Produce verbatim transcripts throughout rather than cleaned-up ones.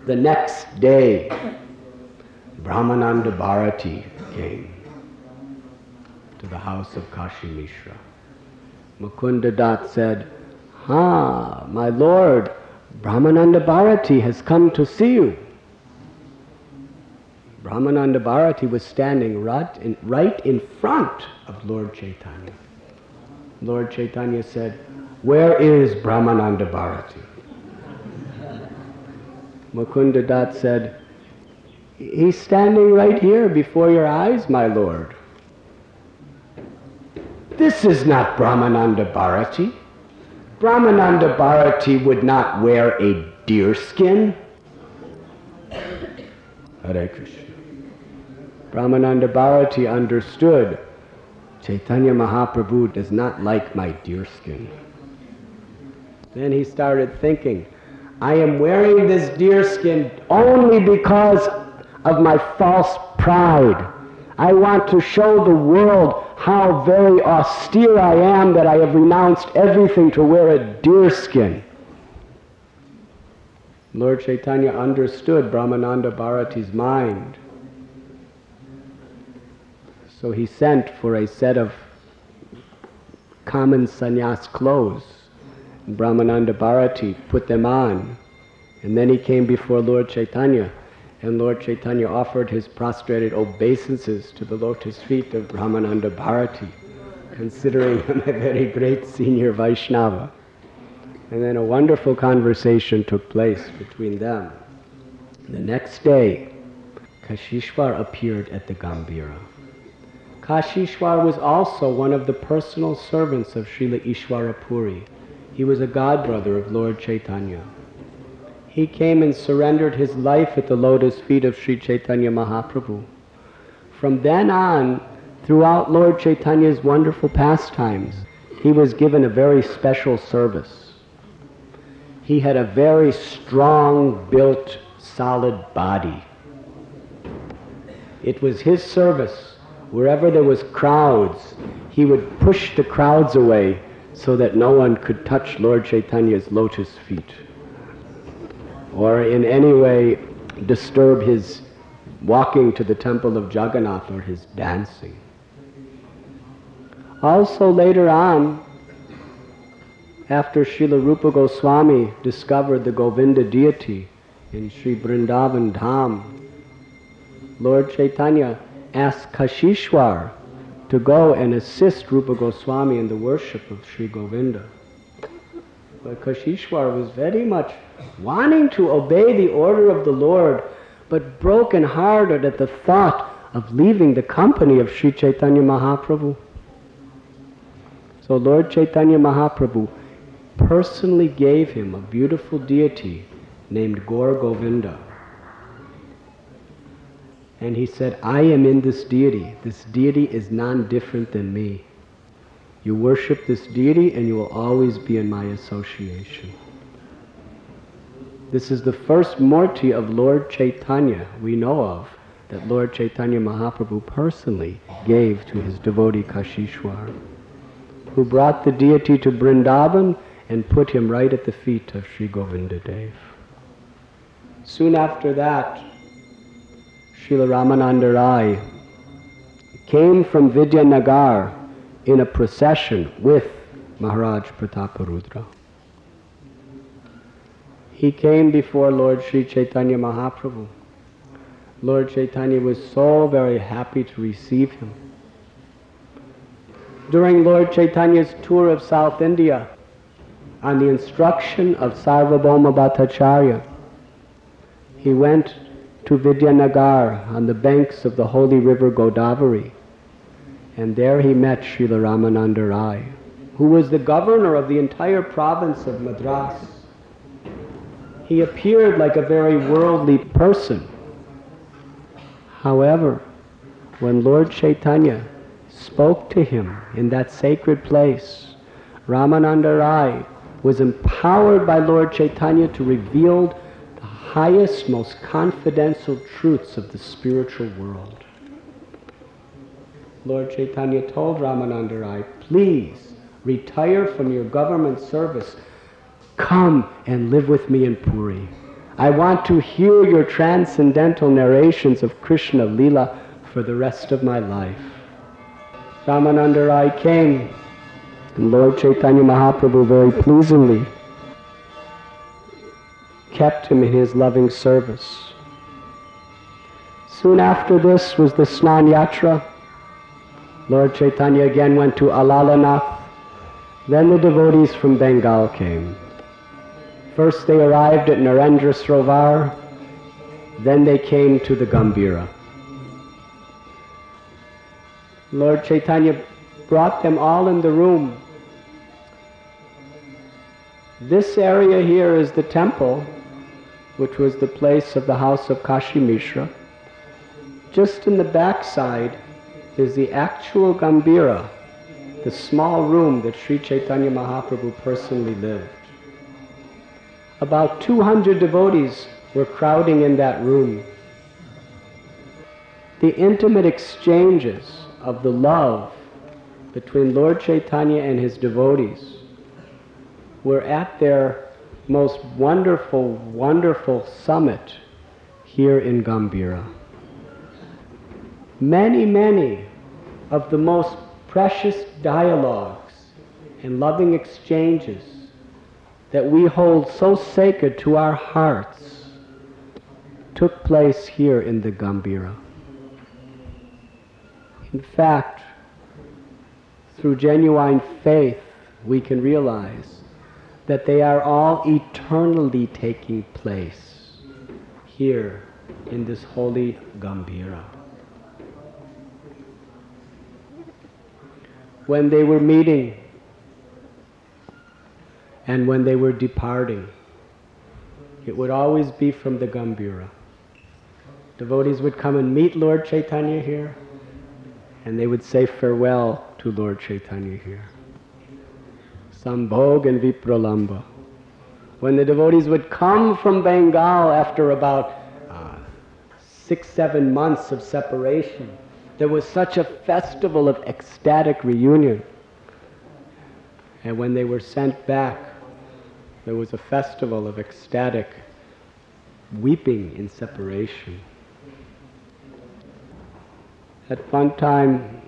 The next day, Brahmananda Bharati came to the house of Kashi Mishra. Mukunda Dutt said, "Ah, my lord, Brahmananda Bharati has come to see you." Brahmananda Bharati was standing right in, right in front of Lord Chaitanya. Lord Chaitanya said, "Where is Brahmananda Bharati?" Mukunda Dutt said, "He's standing right here before your eyes, my lord." "This is not Brahmananda Bharati. Brahmananda Bharati would not wear a deer skin." Hare Krishna. Brahmananda Bharati understood, Chaitanya Mahaprabhu does not like my deer skin. Then he started thinking, I am wearing this deer skin only because of my false pride. I want to show the world how very austere I am, that I have renounced everything to wear a deer skin. Lord Chaitanya understood Brahmananda Bharati's mind. So he sent for a set of common sannyas clothes. And Brahmananda Bharati put them on. And then he came before Lord Chaitanya. And Lord Chaitanya offered his prostrated obeisances to the lotus feet of Brahmananda Bharati, considering him a very great senior Vaishnava. And then a wonderful conversation took place between them. The next day, Kashishwar appeared at the Gambhira. Kashishwar was also one of the personal servants of Srila Ishwarapuri. He was a godbrother of Lord Chaitanya. He came and surrendered his life at the lotus feet of Sri Chaitanya Mahaprabhu. From then on, throughout Lord Chaitanya's wonderful pastimes, he was given a very special service. He had a very strong built, solid body. It was his service. Wherever there was crowds, he would push the crowds away so that no one could touch Lord Chaitanya's lotus feet, or in any way disturb his walking to the temple of Jagannath or his dancing. Also later on, after Srila Rupa Goswami discovered the Govinda deity in Sri Vrindavan Dham, Lord Chaitanya asked Kashishwar to go and assist Rupa Goswami in the worship of Sri Govinda. But Kashishwar was very much wanting to obey the order of the Lord, but broken-hearted at the thought of leaving the company of Sri Chaitanya Mahaprabhu. So Lord Chaitanya Mahaprabhu personally gave him a beautiful deity named Gaur Govinda. And he said, I am in this deity. This deity is non-different than me. You worship this deity and you will always be in my association. This is the first murti of Lord Chaitanya we know of, that Lord Chaitanya Mahaprabhu personally gave to his devotee Kashishwar, who brought the deity to Vrindavan and put him right at the feet of Sri Govinda Dev. Soon after that, Srila Ramananda Rai came from Vidyanagar in a procession with Maharaj Prataparudra. He came before Lord Sri Chaitanya Mahaprabhu. Lord Chaitanya was so very happy to receive him. During Lord Chaitanya's tour of South India, on the instruction of Sarvabhauma Bhattacharya, he went to Vidyanagar on the banks of the holy river Godavari, and there he met Srila Ramananda Rai, who was the governor of the entire province of Madras. He appeared like a very worldly person. However, when Lord Chaitanya spoke to him in that sacred place, Ramananda Rai was empowered by Lord Chaitanya to reveal the highest, most confidential truths of the spiritual world. Lord Chaitanya told Ramananda Rai, please retire from your government service. Come and live with me in Puri. I want to hear your transcendental narrations of Krishna Leela for the rest of my life. Ramananda Rai came, and Lord Chaitanya Mahaprabhu very pleasingly kept him in his loving service. Soon after this was the Snan Yatra. Lord Chaitanya again went to Alalanath. Then the devotees from Bengal came. First they arrived at Narendra Srovar, then they came to the Gambhira. Lord Chaitanya brought them all in the room. This area here is the temple, which was the place of the house of Kashi Mishra. Just in the backside is the actual Gambhira, the small room that Sri Chaitanya Mahaprabhu personally lived. About two hundred devotees were crowding in that room. The intimate exchanges of the love between Lord Chaitanya and his devotees were at their most wonderful, wonderful summit here in Gambhira. Many, many of the most precious dialogues and loving exchanges that we hold so sacred to our hearts took place here in the Gambhira. In fact, through genuine faith, we can realize that they are all eternally taking place here in this holy Gambhira. When they were meeting and when they were departing, it would always be from the Gambhira. Devotees would come and meet Lord Chaitanya here, and they would say farewell to Lord Chaitanya here. Sambhog and Vipralamba. When the devotees would come from Bengal after about uh, six, seven months of separation, there was such a festival of ecstatic reunion. And when they were sent back, there was a festival of ecstatic weeping in separation. At one time,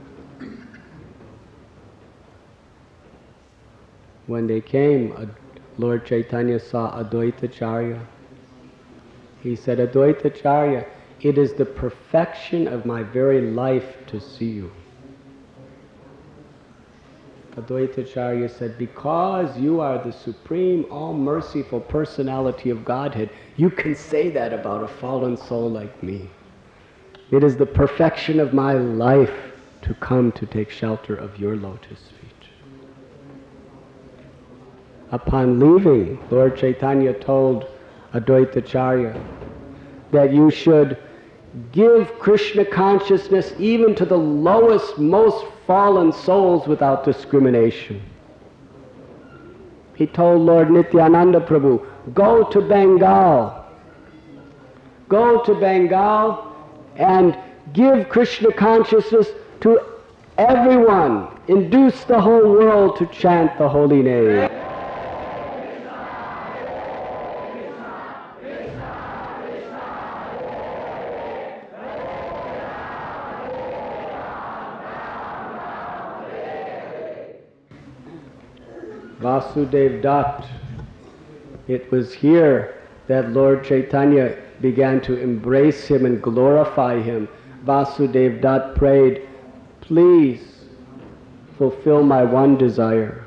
when they came, Lord Chaitanya saw Advaitacharya. He said, Advaitacharya, it is the perfection of my very life to see you. Advaitacharya said, because you are the supreme, all-merciful personality of Godhead, you can say that about a fallen soul like me. It is the perfection of my life to come to take shelter of your lotus feet. Upon leaving, Lord Chaitanya told Advaitacharya that you should give Krishna consciousness even to the lowest, most fallen souls without discrimination. He told Lord Nityananda Prabhu, go to Bengal. Go to Bengal and give Krishna consciousness to everyone. Induce the whole world to chant the holy name. Vasudev Dutt. It was here that Lord Chaitanya began to embrace him and glorify him. Vasudev Dutt prayed, please fulfill my one desire.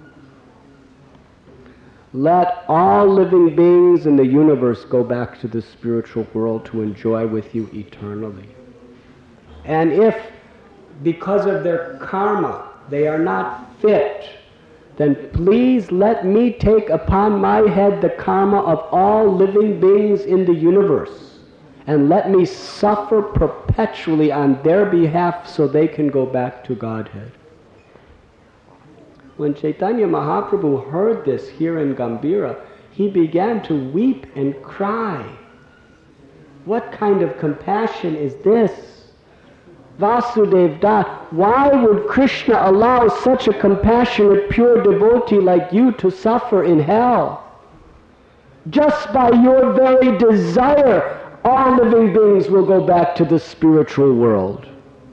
Let all living beings in the universe go back to the spiritual world to enjoy with you eternally. And if, because of their karma, they are not fit, then please let me take upon my head the karma of all living beings in the universe, and let me suffer perpetually on their behalf so they can go back to Godhead. When Chaitanya Mahaprabhu heard this here in Gambhira, he began to weep and cry. What kind of compassion is this? Vasudev Dutt, why would Krishna allow such a compassionate, pure devotee like you to suffer in hell? Just by your very desire, all living beings will go back to the spiritual world.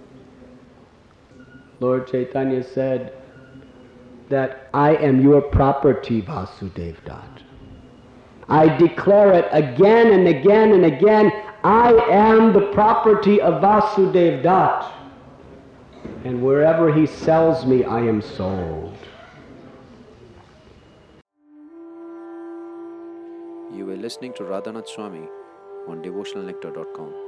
Lord Chaitanya said that I am your property, Vasudev Dat. I declare it again and again and again, I am the property of Vasudev Dat. And wherever he sells me, I am sold. You were listening to Radhanath Swami on devotional nectar dot com.